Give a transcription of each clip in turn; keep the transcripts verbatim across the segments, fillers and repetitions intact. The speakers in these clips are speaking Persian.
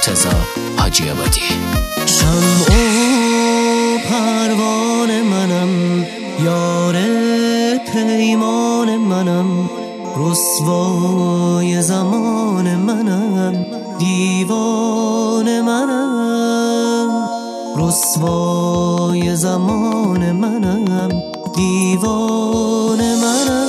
مرتضی حاجی آبادی. شمع و پروانه منم، یار پیمان منم، رسوای زمان منم، دیوان منم، رسوای زمان منم، دیوان منم.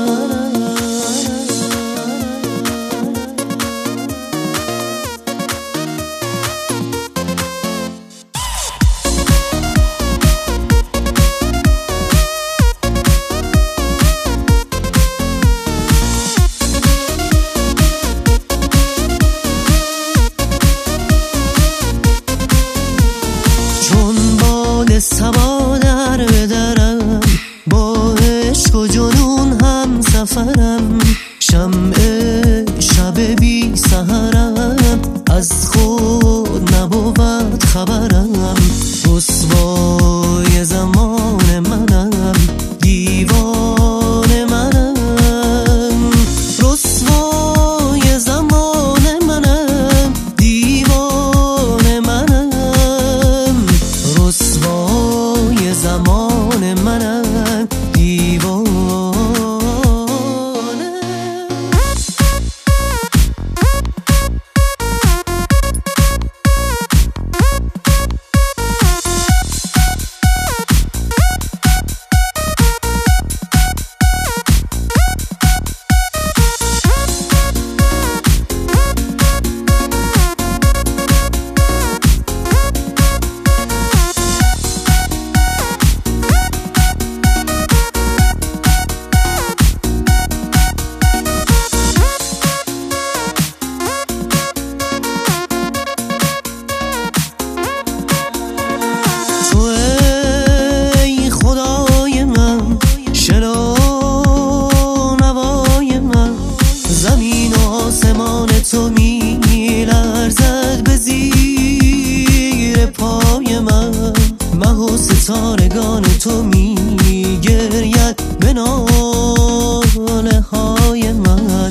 سبا در بدرم، با عشق و جنون هم سفرم، شمع شب بی سحرم، از خود نبود خبرم، رسوای زمان منم، دیوان منم، رسوای زمان منم، دیوان منم، رسوای زمان منم، دیوانه. تو می لرزد به زیر پای من، مه و ستارگان تو می گرید به ناله های من،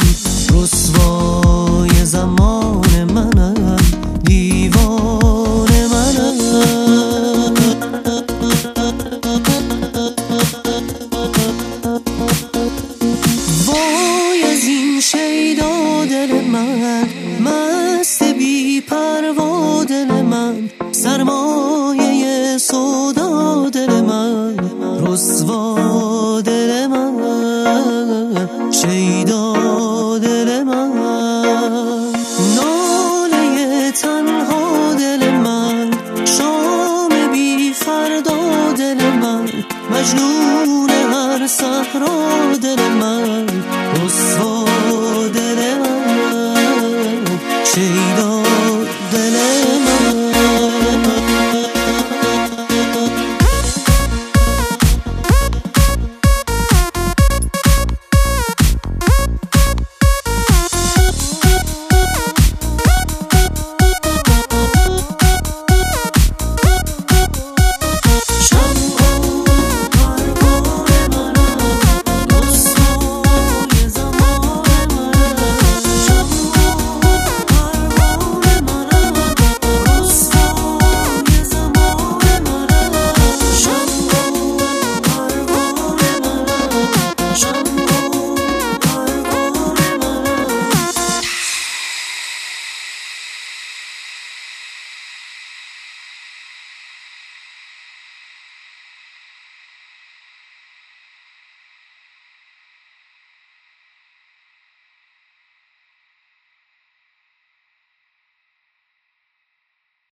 رسوای زمان منم، دیوان منم. وای از این شیدا دل من، مست بی پروا دل من، سرمایه سودا دل من، رسوا